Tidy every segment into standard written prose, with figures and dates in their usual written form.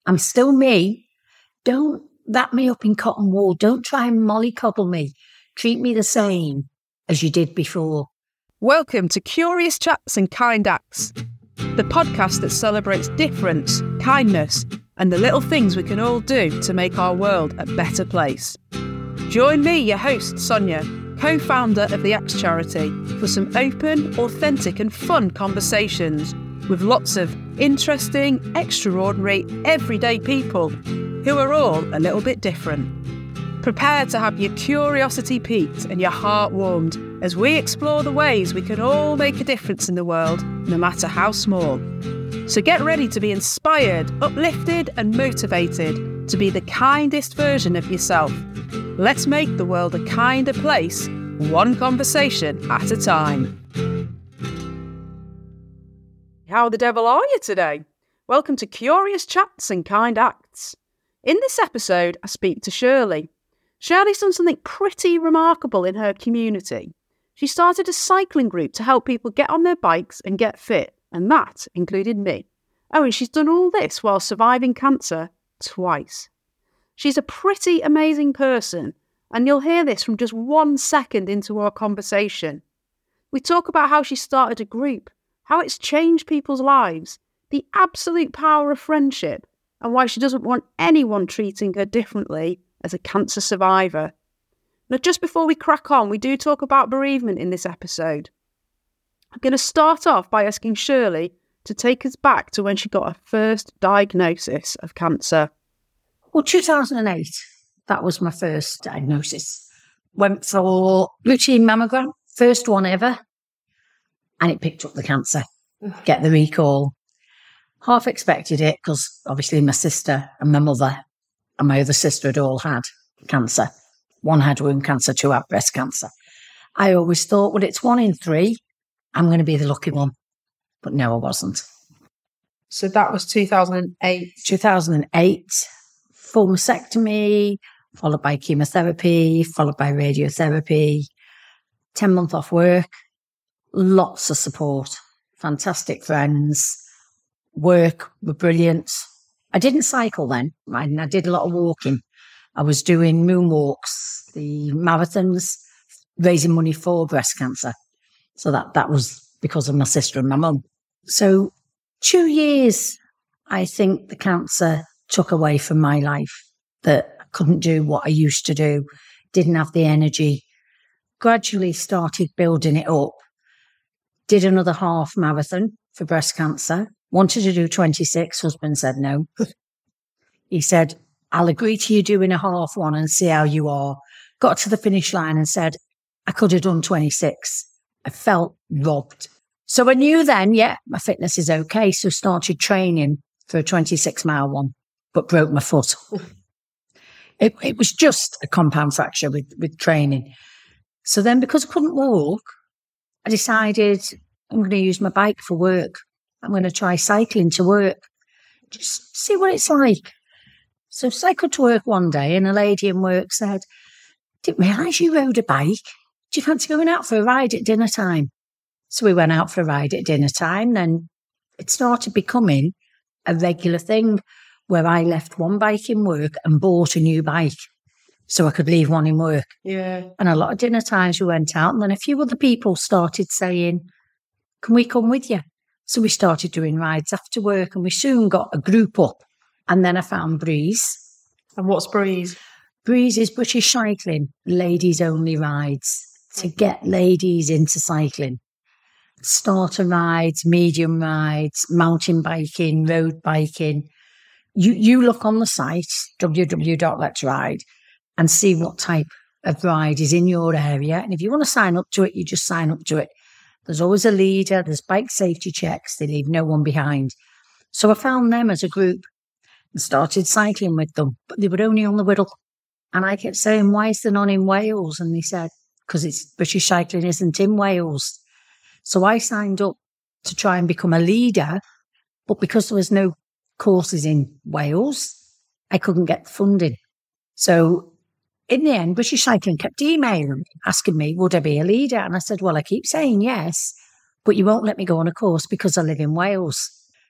I'm still me. Don't wrap me up in cotton wool. Don't try and mollycoddle me. Treat me the same as you did before. Welcome to Curious Chats and Kind Acts, the podcast that celebrates difference, kindness, and the little things we can all do to make our world a better place. Join me, your host, Sonia, co-founder of the Axe Charity, for some open, authentic and fun conversations with lots of interesting, extraordinary, everyday people who are all a little bit different. Prepare to have your curiosity piqued and your heart warmed as we explore the ways we can all make a difference in the world, no matter how small. So get ready to be inspired, uplifted and motivated to be the kindest version of yourself. Let's make the world a kinder place, one conversation at a time. How the devil are you today? Welcome to Curious Chats and Kind Acts. In this episode, I speak to Shirley. Shirley's done something pretty remarkable in her community. She started a cycling group to help people get on their bikes and get fit, and that included me. Oh, and she's done all this while surviving cancer twice. She's a pretty amazing person, and you'll hear this from just 1 second into our conversation. We talk about how she started a group, how it's changed people's lives, the absolute power of friendship, and why she doesn't want anyone treating her differently as a cancer survivor. Now, just before we crack on, we do talk about bereavement in this episode. I'm going to start off by asking Shirley to take us back to when she got her first diagnosis of cancer. Well, 2008, that was my first diagnosis. Went for routine mammogram, first one ever, and it picked up the cancer. Get the recall. Half expected it because obviously my sister and my mother and my other sister had all had cancer. One had womb cancer, two had breast cancer. I always thought, well, it's 1 in 3. I'm going to be the lucky one. But no, I wasn't. So that was 2008? 2008. Full mastectomy, followed by chemotherapy, followed by radiotherapy. 10 months off work. Lots of support. Fantastic friends. Work were brilliant. I didn't cycle then. I did a lot of walking. I was doing moonwalks, the marathons, raising money for breast cancer. So that was because of my sister and my mum. So 2 years, I think the cancer took away from my life, that I couldn't do what I used to do, didn't have the energy. Gradually started building it up. Did another half marathon for breast cancer. Wanted to do 26. Husband said no. He said, I'll agree to you doing a half one and see how you are. Got to the finish line and said, I could have done 26. I felt robbed. So I knew then, yeah, my fitness is okay. So started training for a 26-mile one, but broke my foot. It was just a compound fracture with training. So then because I couldn't walk, I decided I'm going to use my bike for work. I'm going to try cycling to work. Just see what it's like. So cycled to work one day and a lady in work said, didn't realise you rode a bike. Do you fancy going out for a ride at dinner time? So we went out for a ride at dinner time. Then it started becoming a regular thing where I left one bike in work and bought a new bike so I could leave one in work. Yeah. And a lot of dinner times we went out, and then a few other people started saying, can we come with you? So we started doing rides after work, and we soon got a group up. And then I found Breeze. And what's Breeze? Breeze is British Cycling, ladies only rides to get ladies into cycling. Starter rides, medium rides, mountain biking, road biking. You look on the site, www.letsride, and see what type of ride is in your area. And if you want to sign up to it, you just sign up to it. There's always a leader. There's bike safety checks. They leave no one behind. So I found them as a group and started cycling with them. But they were only on the Wirral. And I kept saying, why is there none in Wales? And they said, because it's British Cycling isn't in Wales. So I signed up to try and become a leader. But because there was no courses in Wales, I couldn't get the funding. So in the end, British Cycling kept emailing, asking me, would I be a leader? And I said, well, I keep saying yes, but you won't let me go on a course because I live in Wales.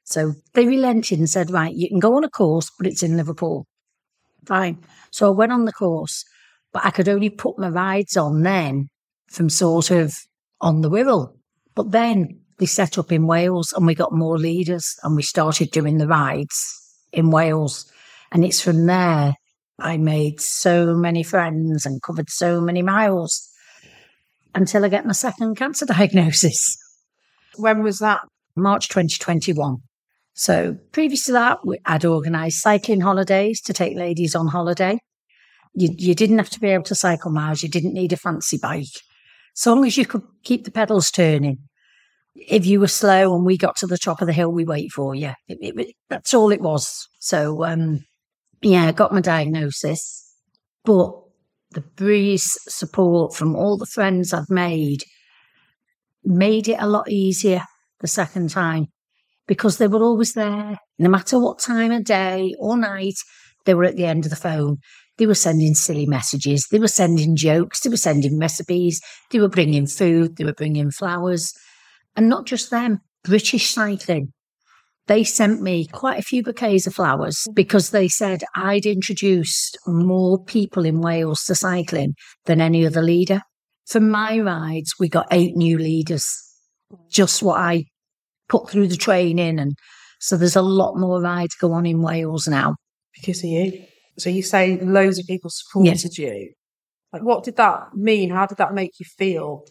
So they relented and said, right, you can go on a course, but it's in Liverpool. Fine. So I went on the course, but I could only put my rides on then from sort of on the Wirral. But then they set up in Wales and we got more leaders and we started doing the rides in Wales. And it's from there I made so many friends and covered so many miles until I get my second cancer diagnosis. When was that? March 2021. So previous to that, I'd organised cycling holidays to take ladies on holiday. You didn't have to be able to cycle miles. You didn't need a fancy bike. So long as you could keep the pedals turning. If you were slow and we got to the top of the hill, we wait for you. That's all it was. So, I got my diagnosis. But the Breeze support from all the friends I'd made it a lot easier the second time because they were always there. No matter what time of day or night, they were at the end of the phone. They were sending silly messages. They were sending jokes. They were sending recipes. They were bringing food. They were bringing flowers. And not just them, British Cycling. They sent me quite a few bouquets of flowers because they said I'd introduced more people in Wales to cycling than any other leader. For my rides, we got 8 new leaders, just what I put through the training. And so there's a lot more rides go on in Wales now. Because of you. So you say loads of people supported you. Like, what did that mean? How did that make you feel?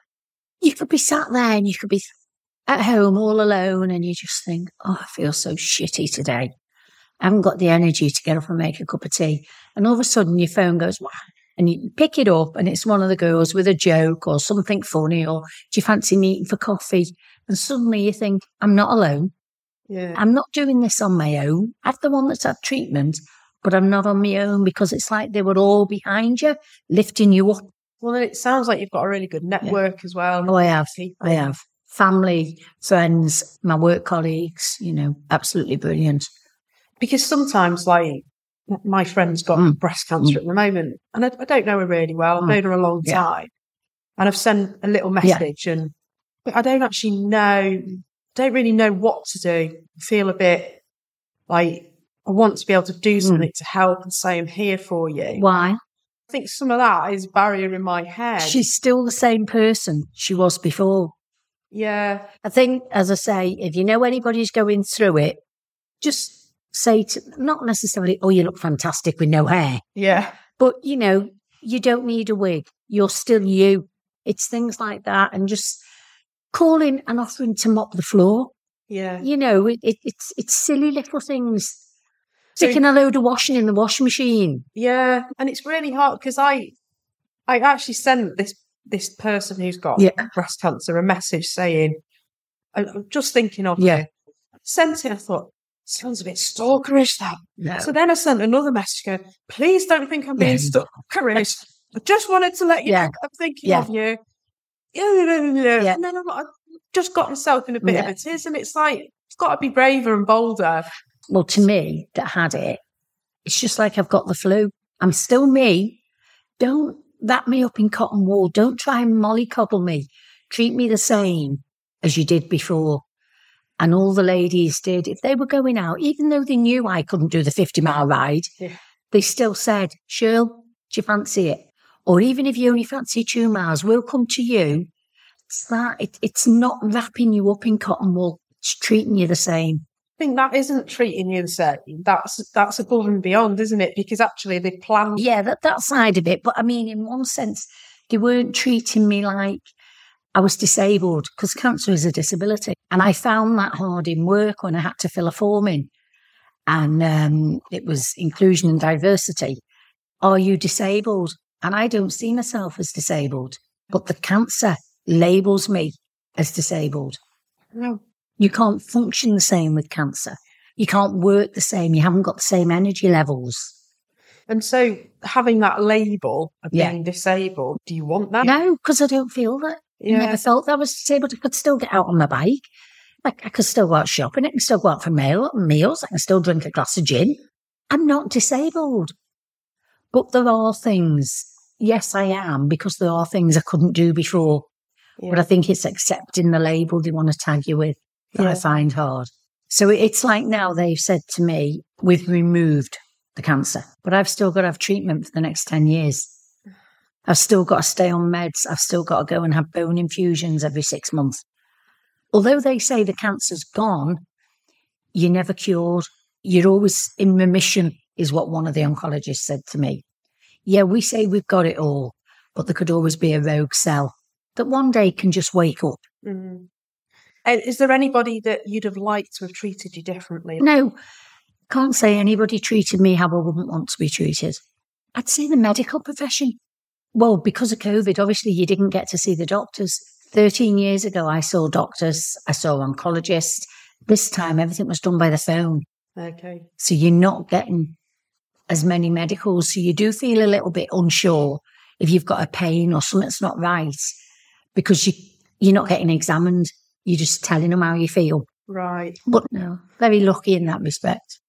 You could be sat there and you could be at home all alone and you just think, oh, I feel so shitty today. I haven't got the energy to get up and make a cup of tea. And all of a sudden your phone goes, wow. And you pick it up and it's one of the girls with a joke or something funny or do you fancy meeting for coffee? And suddenly you think, I'm not alone. Yeah. I'm not doing this on my own. I'm the one that's had treatment, but I'm not on my own because it's like they were all behind you, lifting you up. Well, it sounds like you've got a really good network as well. Oh, I have. I have. Family, friends, my work colleagues, absolutely brilliant. Because sometimes, like, my friend's got breast cancer at the moment, and I don't know her really well. I've known her a long time. And I've sent a little message, but I don't actually know, don't really know what to do. I feel a bit like I want to be able to do something to help and say, I'm here for you. Why? I think some of that is a barrier in my head. She's still the same person she was before. Yeah. I think, as I say, if you know anybody's going through it, just say to, not necessarily, oh, you look fantastic with no hair. Yeah. But, you don't need a wig. You're still you. It's things like that. And just calling and offering to mop the floor. Yeah. It's silly little things. Sticking a load of washing in the washing machine. Yeah. And it's really hard because I actually sent this person who's got breast cancer a message saying, I'm just thinking of you. I sent it, I thought, sounds a bit stalkerish, that. No. So then I sent another message going, please don't think I'm being stalkerish. I just wanted to let you know I'm thinking of you. Yeah. And then I just got myself in a bit of a tiz, and it's like, it's got to be braver and bolder. Well, to me, that had it, it's just like I've got the flu. I'm still me. Don't wrap me up in cotton wool. Don't try and mollycoddle me. Treat me the same as you did before. And all the ladies did. If they were going out, even though they knew I couldn't do the 50-mile ride, they still said, Shirl, do you fancy it? Or even if you only fancy 2 miles, we'll come to you. It's not wrapping you up in cotton wool. It's treating you the same. I think that isn't treating you the same. That's above and beyond, isn't it? Because actually they planned. Yeah, that side of it. But I mean, in one sense, they weren't treating me like I was disabled, because cancer is a disability. And I found that hard in work when I had to fill a form in. And it was inclusion and diversity. Are you disabled? And I don't see myself as disabled. But the cancer labels me as disabled. No. You can't function the same with cancer. You can't work the same. You haven't got the same energy levels. And so having that label of being disabled, do you want that? No, because I don't feel that. I never felt that I was disabled. I could still get out on my bike. Like, I could still go out shopping. I can still go out for meals. I can still drink a glass of gin. I'm not disabled. But there are things, yes, I am, because there are things I couldn't do before. Yeah. But I think it's accepting the label they want to tag you with that I find hard. So it's like now they've said to me, we've removed the cancer, but I've still got to have treatment for the next 10 years. I've still got to stay on meds. I've still got to go and have bone infusions every 6 months. Although they say the cancer's gone, you're never cured. You're always in remission, is what one of the oncologists said to me. Yeah, we say we've got it all, but there could always be a rogue cell that one day can just wake up. Mm. And is there anybody that you'd have liked to have treated you differently? No, can't say anybody treated me how I wouldn't want to be treated. I'd say the medical profession. Well, because of COVID, obviously you didn't get to see the doctors. 13 years ago, I saw doctors, I saw oncologists. This time, everything was done by the phone. Okay. So you're not getting as many medicals. So you do feel a little bit unsure if you've got a pain or something's not right because you're not getting examined. You're just telling them how you feel. Right. But no, very lucky in that respect.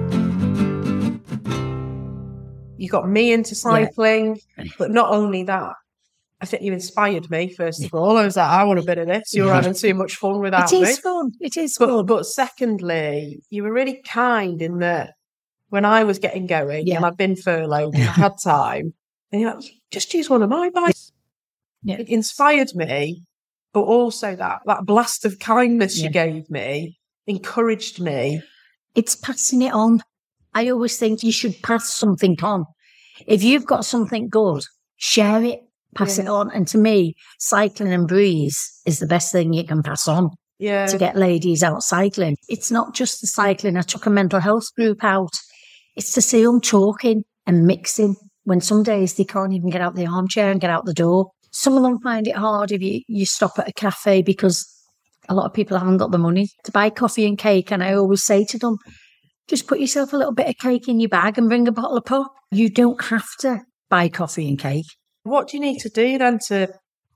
You got me into cycling, but not only that, I think you inspired me, first of all. I was like, I want a bit of this. You're having too much fun without me. It is fun. It is fun. But secondly, you were really kind in that when I was getting going and I'd been furloughed and I had time, and you're like, just use one of my bikes. Yeah. It inspired me, but also that blast of kindness you gave me encouraged me. It's passing it on. I always think you should pass something on. If you've got something good, share it, pass it on. And to me, cycling and breeze is the best thing you can pass on to get ladies out cycling. It's not just the cycling. I took a mental health group out. It's to see them talking and mixing when some days they can't even get out the armchair and get out the door. Some of them find it hard if you stop at a cafe because a lot of people haven't got the money to buy coffee and cake. And I always say to them, just put yourself a little bit of cake in your bag and bring a bottle of pop. You don't have to buy coffee and cake. What do you need to do then to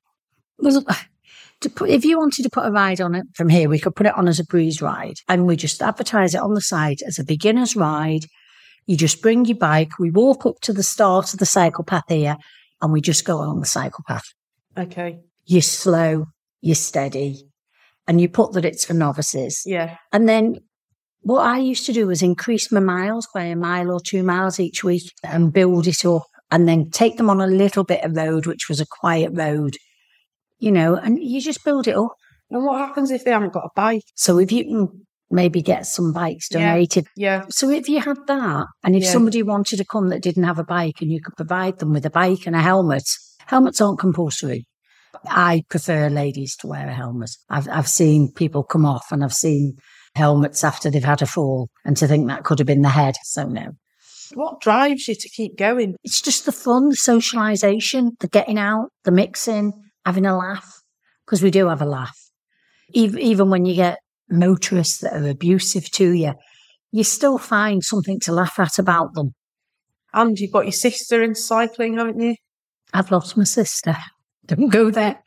put, if you wanted to put a ride on it from here, we could put it on as a breeze ride and we just advertise it on the side as a beginner's ride. You just bring your bike. We walk up to the start of the cycle path here and we just go along the cycle path. Okay. You're slow, you're steady, and you put that it's for novices. Yeah. And then what I used to do was increase my miles by 1 mile or 2 miles each week and build it up and then take them on a little bit of road, which was a quiet road, and you just build it up. And what happens if they haven't got a bike? So if you can maybe get some bikes donated. Yeah. So if you had that, and if somebody wanted to come that didn't have a bike and you could provide them with a bike and a helmet, helmets aren't compulsory. I prefer ladies to wear a helmet. I've seen people come off and I've seen helmets after they've had a fall and to think that could have been the head. So no. What drives you to keep going? It's just the fun, the socialisation, the getting out, the mixing, having a laugh, because we do have a laugh. Even when you get motorists that are abusive to you, you still find something to laugh at about them. And you've got your sister in cycling, haven't you? I've lost my sister. Don't go there.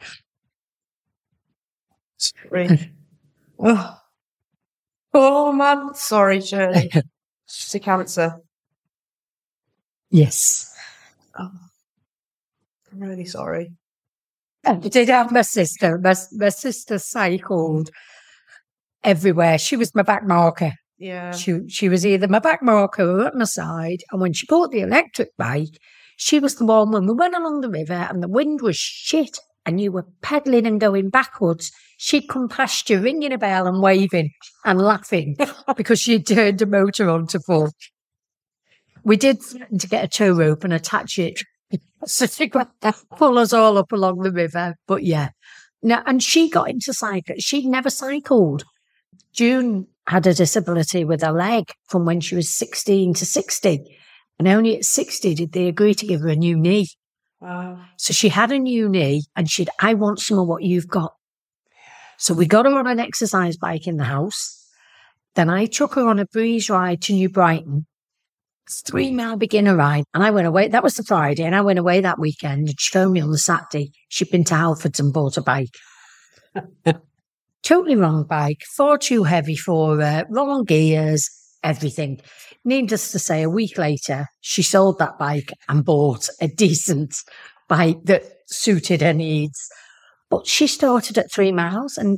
Sorry. Oh, man. Sorry, Shirley. It's a cancer. Yes. Oh, I'm really sorry. I did have my sister. My sister cycled everywhere. She was my back marker. Yeah. She was either my back marker or at my side. And when she bought the electric bike, she was the one when we went along the river and the wind was shit and you were pedalling and going backwards, she'd come past you ringing a bell and waving and laughing because she'd turned the motor on to full. We did threaten to get a tow rope and attach it so she could pull us all up along the river. But yeah. Now, and she got into cycling. She'd never cycled. June had a disability with her leg from when she was 16 to 60. And only at 60 did they agree to give her a new knee. Wow. So she had a new knee and I want some of what you've got. So we got her on an exercise bike in the house. Then I took her on a breeze ride to New Brighton. 3 mile beginner ride. And I went away. That was the Friday. And I went away that weekend. And she phoned me on the Saturday. She'd been to Halfords and bought a bike. Totally wrong bike. Far too heavy for her. Wrong gears. Everything. Needless to say, a week later, she sold that bike and bought a decent bike that suited her needs. But she started at 3 miles and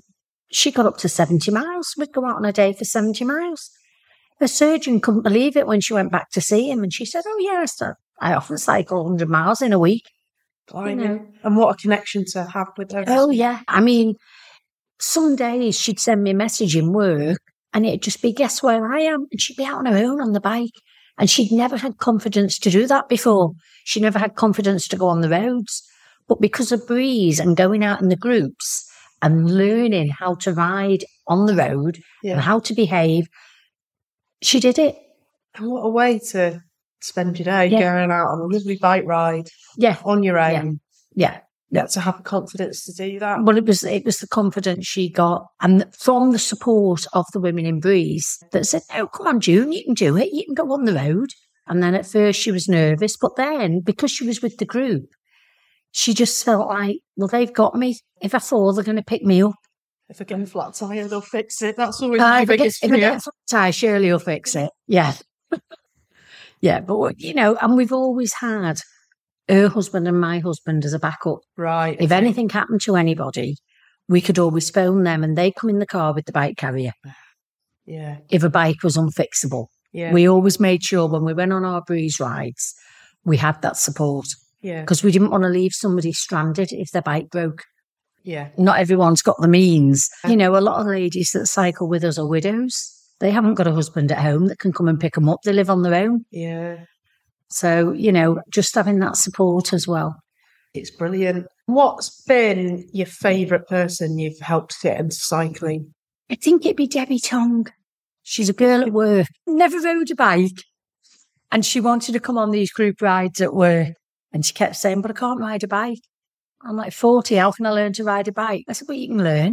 she got up to 70 miles. We'd go out on a day for 70 miles. The surgeon couldn't believe it when she went back to see him. And she said, oh, yes, I often cycle 100 miles in a week. You know. And what a connection to have with her. Oh, yeah. I mean, some days she'd send me a message in work and it'd just be, guess where I am? And she'd be out on her own on the bike. And she'd never had confidence to do that before. She never had confidence to go on the roads. But because of Breeze and going out in the groups and learning how to ride on the road and how to behave, she did it. And what a way to spend your day going out on a lovely bike ride on your own. Yeah. To have the confidence to do that. Well, it was the confidence she got, and from the support of the women in Breeze that said, "Oh, come on, June, you can do it. You can go on the road." And then at first she was nervous, but then because she was with the group, she just felt like, "Well, they've got me. If I fall, they're going to pick me up. If I get a flat tire, they'll fix it." That's always my biggest fear. If I get a flat tire, Shirley will fix it. Yeah, yeah. But and we've always had her husband and my husband as a backup. Right. If anything happened to anybody, we could always phone them and they come in the car with the bike carrier. Yeah. If a bike was unfixable. Yeah. We always made sure when we went on our Breeze rides, we had that support. Yeah. Because we didn't want to leave somebody stranded if their bike broke. Yeah. Not everyone's got the means. A lot of ladies that cycle with us are widows. They haven't got a husband at home that can come and pick them up. They live on their own. Yeah. So, just having that support as well. It's brilliant. What's been your favourite person you've helped get into cycling? I think it'd be Debbie Tong. She's a girl at work, never rode a bike. And she wanted to come on these group rides at work. And she kept saying, but I can't ride a bike. I'm like 40, how can I learn to ride a bike? I said, well, you can learn.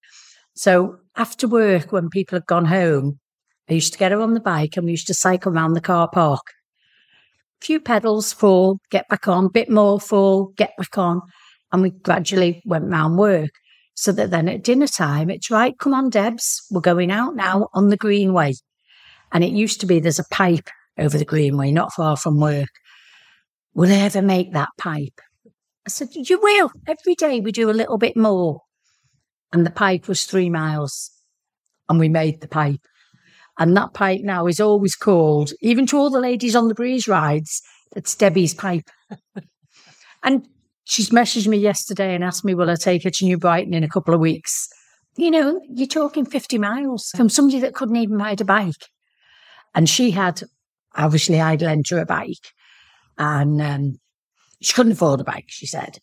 So after work, when people had gone home, I used to get her on the bike and we used to cycle around the car park. Few pedals, fall, get back on, bit more, fall, get back on. And we gradually went round work. So that then at dinner time, it's right, come on, Debs, we're going out now on the Greenway. And it used to be there's a pipe over the Greenway, not far from work. Will I ever make that pipe? I said, you will. Every day we do a little bit more. And the pipe was 3 miles. And we made the pipe. And that pipe now is always called, even to all the ladies on the Breeze rides, it's Debbie's pipe. And she's messaged me yesterday and asked me, will I take her to New Brighton in a couple of weeks? You're talking 50 miles from somebody that couldn't even ride a bike. And she had, obviously I'd lent her a bike. And she couldn't afford a bike, she said.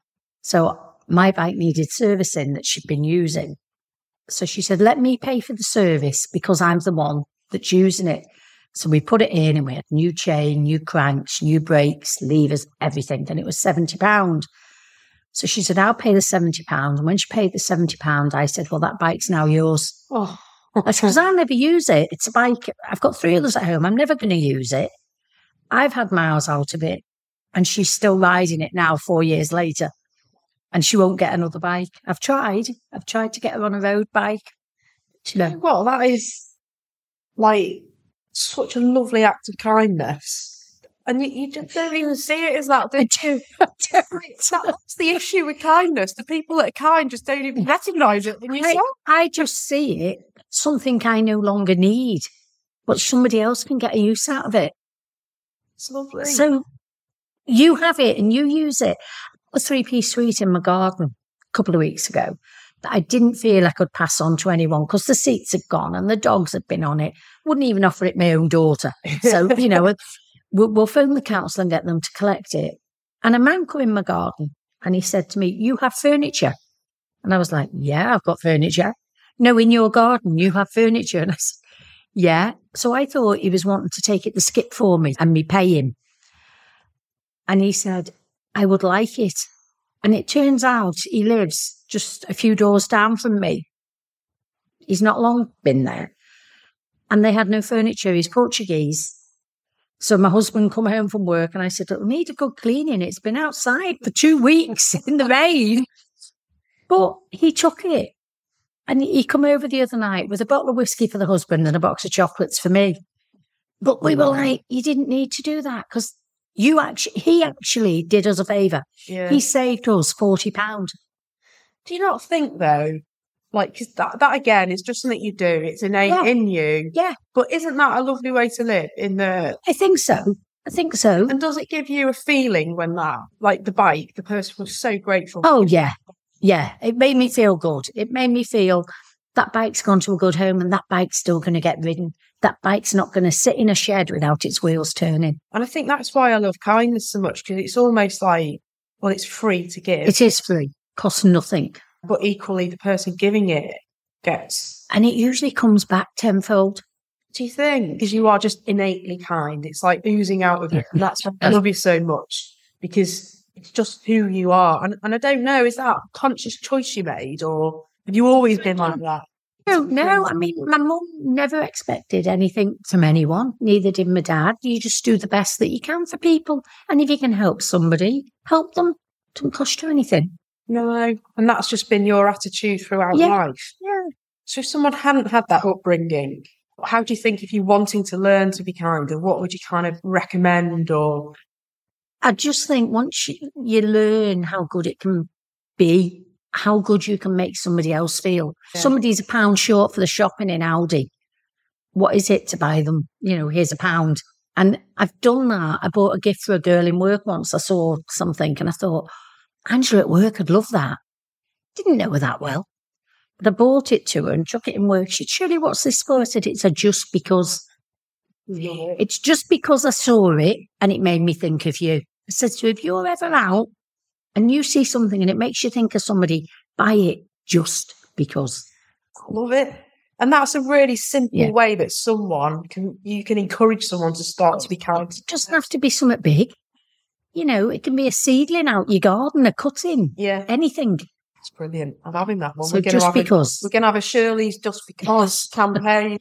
So my bike needed servicing that she'd been using. So she said, let me pay for the service because I'm the one that's using it. So we put it in and we had new chain, new cranks, new brakes, levers, everything. Then it was £70. So she said, I'll pay the £70. And when she paid the £70, I said, well, that bike's now yours. Oh. I said, because I'll never use it. It's a bike. I've got 3 others at home. I'm never going to use it. I've had miles out of it. And she's still riding it now 4 years later. And she won't get another bike. I've tried to get her on a road bike. Well, that is like such a lovely act of kindness. And you just don't even see it as that, do you? That's the issue with kindness. The people that are kind just don't even recognise it in yourself. I just see it, something I no longer need, but somebody else can get a use out of it. It's lovely. So you have it and you use it. A 3-piece suite in my garden a couple of weeks ago that I didn't feel I could pass on to anyone because the seats had gone and the dogs had been on it. Wouldn't even offer it my own daughter. So, we'll phone the council and get them to collect it. And a man come in my garden and he said to me, you have furniture? And I was like, yeah, I've got furniture. No, in your garden, you have furniture. And I said, yeah. So I thought he was wanting to take it to skip for me and me pay him. And he said, I would like it. And it turns out he lives just a few doors down from me. He's not long been there. And they had no furniture. He's Portuguese. So my husband come home from work and I said, it'll need a good cleaning. It's been outside for 2 weeks in the rain. But he took it. And he come over the other night with a bottle of whiskey for the husband and a box of chocolates for me. But we were like, you didn't need to do that because he actually did us a favour. Yeah. He saved us £40. Do you not think, though, Like, 'cause that again is just something you do. It's innate in you. Yeah. But isn't that a lovely way to live I think so. And does it give you a feeling when like the bike, the person was so grateful? Oh, yeah. Yeah. It made me feel good. It made me feel that bike's gone to a good home and that bike's still going to get ridden. That bike's not going to sit in a shed without its wheels turning. And I think that's why I love kindness so much, because it's almost like, well, it's free to give. It is free. Costs nothing. But equally, the person giving it gets... And it usually comes back tenfold. Do you think? Because you are just innately kind. It's like oozing out of you. And that's why I love you so much, because it's just who you are. And I don't know, is that a conscious choice you made, or have you always been like that? No. I mean, my mum never expected anything from anyone. Neither did my dad. You just do the best that you can for people. And if you can help somebody, help them. It doesn't cost you anything. No. And that's just been your attitude throughout life. Yeah. So if someone hadn't had that upbringing, how do you think, if you're wanting to learn to be kinder, what would you kind of recommend? Or I just think once you learn how good it can be, how good you can make somebody else feel. Yeah. Somebody's £1 short for the shopping in Aldi. What is it to buy them? Here's £1. And I've done that. I bought a gift for a girl in work once. I saw something and I thought, Angela at work would love that. Didn't know her that well. But I bought it to her and took it in work. She said, Shirley, what's this for? I said, it's a just because. Yeah. It's just because I saw it and it made me think of you. I said to her, if you're ever out and you see something and it makes you think of somebody, buy it just because. Love it. And that's a really simple way that you can encourage someone to start to be kind. It doesn't have to be something big. It can be a seedling out your garden, a cutting, anything. It's brilliant. I'm having that one. So we're going to have a Shirley's Just Because campaign.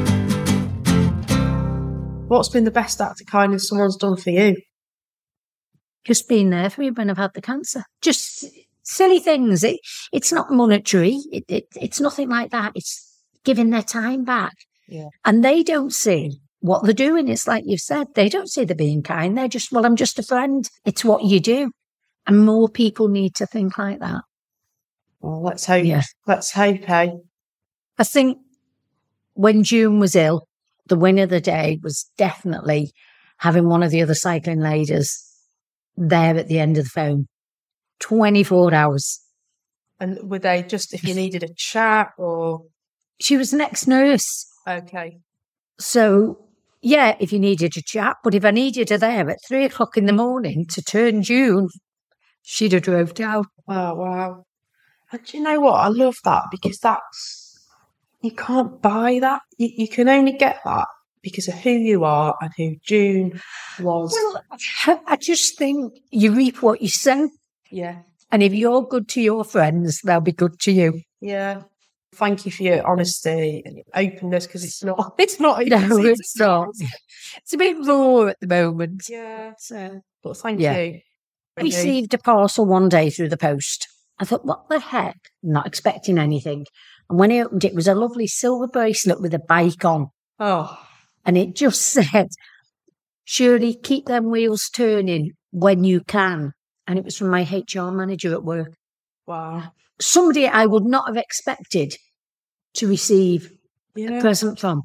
What's been the best act of kindness someone's done for you? Just being there for me when I've had the cancer. Just silly things. It's not monetary. It's nothing like that. It's giving their time back. Yeah. And they don't see what they're doing. It's like you've said, they don't see they're being kind. They're just, well, I'm just a friend. It's what you do. And more people need to think like that. Well, let's hope. Yeah. Let's hope, eh? I think when June was ill, the win of the day was definitely having one of the other cycling ladies there at the end of the phone. 24 hours. And were they just if you needed a chat or? She was an ex-nurse. Okay. So, yeah, if you needed a chat, but if I needed her there at 3:00 in the morning to turn June, she'd have drove down. Oh, wow. And do you know what? I love that, because you can't buy that. You can only get that because of who you are and who June was. Well, I just think you reap what you sow. Yeah. And if you're good to your friends, they'll be good to you. Yeah. Thank you for your honesty and your openness, because it's not. No, it's not. It's a bit raw at the moment. Yeah. So, but thank you. I received a parcel one day through the post. I thought, what the heck? Not expecting anything. And when I opened it, it was a lovely silver bracelet with a bike on. Oh. And it just said, Shirley, keep them wheels turning when you can. And it was from my HR manager at work. Wow. Somebody I would not have expected to receive a present from.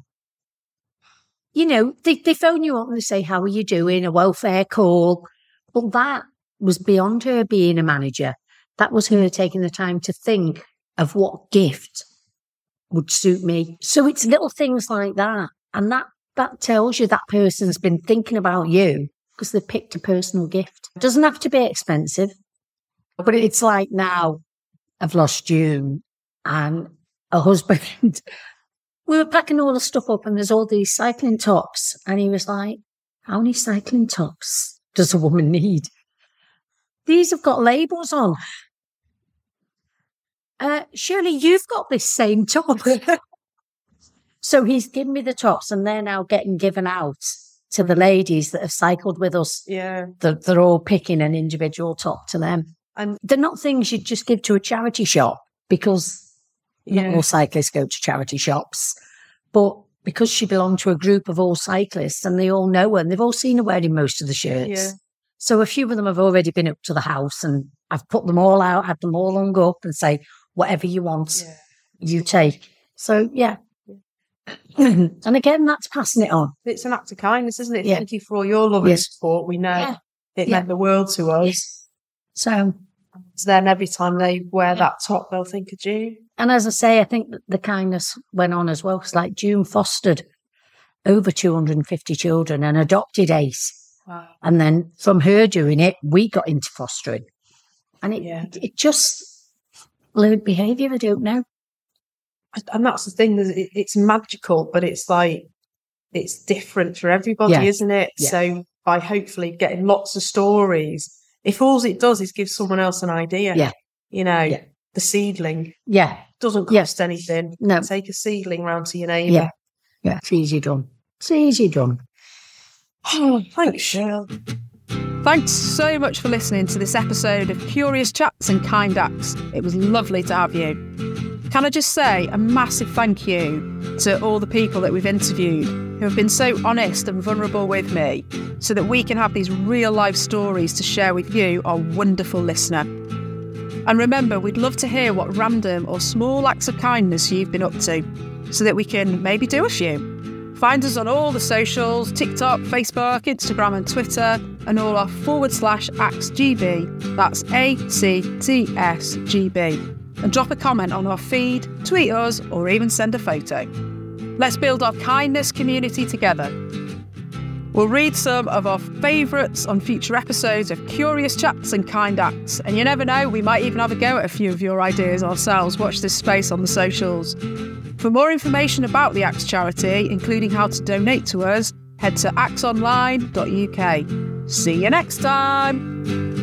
They phone you up and they say, how are you doing? A welfare call. Well, that was beyond her being a manager. That was her taking the time to think of what gift would suit me. So it's little things like that. And that tells you that person's been thinking about you because they picked a personal gift. It doesn't have to be expensive. But it's like now I've lost June and her husband. We were packing all the stuff up and there's all these cycling tops. And he was like, how many cycling tops does a woman need? These have got labels on. Shirley, you've got this same top. So he's given me the tops and they're now getting given out to the ladies that have cycled with us. Yeah. They're all picking an individual top to them. And they're not things you'd just give to a charity shop, because not all cyclists go to charity shops. But because she belonged to a group of all cyclists and they all know her and they've all seen her wearing most of the shirts. Yeah. So a few of them have already been up to the house and I've put them all out, had them all hung up and say, whatever you want. you take. So, yeah. And again, that's passing it on. It's an act of kindness, isn't it? Yeah. Thank you for all your love and support. We know it meant the world to us. Yes. So then every time they wear that top, they'll think of June. And as I say, I think that the kindness went on as well, because like June fostered over 250 children and adopted Ace. Wow. And then from her doing it, we got into fostering. And it just learned behaviour, I don't know. And that's the thing, it's magical, but it's like, it's different for everybody, isn't it? Yeah. So by hopefully getting lots of stories, if all it does is give someone else an idea, the seedling doesn't cost anything. No. Take a seedling round to your neighbour. Yeah, it's easy done. It's easy done. Oh, thanks, Shirl. Thanks so much for listening to this episode of Curious Chats and Kind Acts. It was lovely to have you. Can I just say a massive thank you to all the people that we've interviewed who have been so honest and vulnerable with me so that we can have these real life stories to share with you, our wonderful listener. And remember, we'd love to hear what random or small acts of kindness you've been up to so that we can maybe do a few. Find us on all the socials, TikTok, Facebook, Instagram and Twitter, and all our /ActsGB, that's ACTSGB. And drop a comment on our feed, tweet us, or even send a photo. Let's build our kindness community together. We'll read some of our favourites on future episodes of Curious Chats and Kind Acts. And you never know, we might even have a go at a few of your ideas ourselves. Watch this space on the socials. For more information about the Acts charity, including how to donate to us, head to actsonline.uk. See you next time.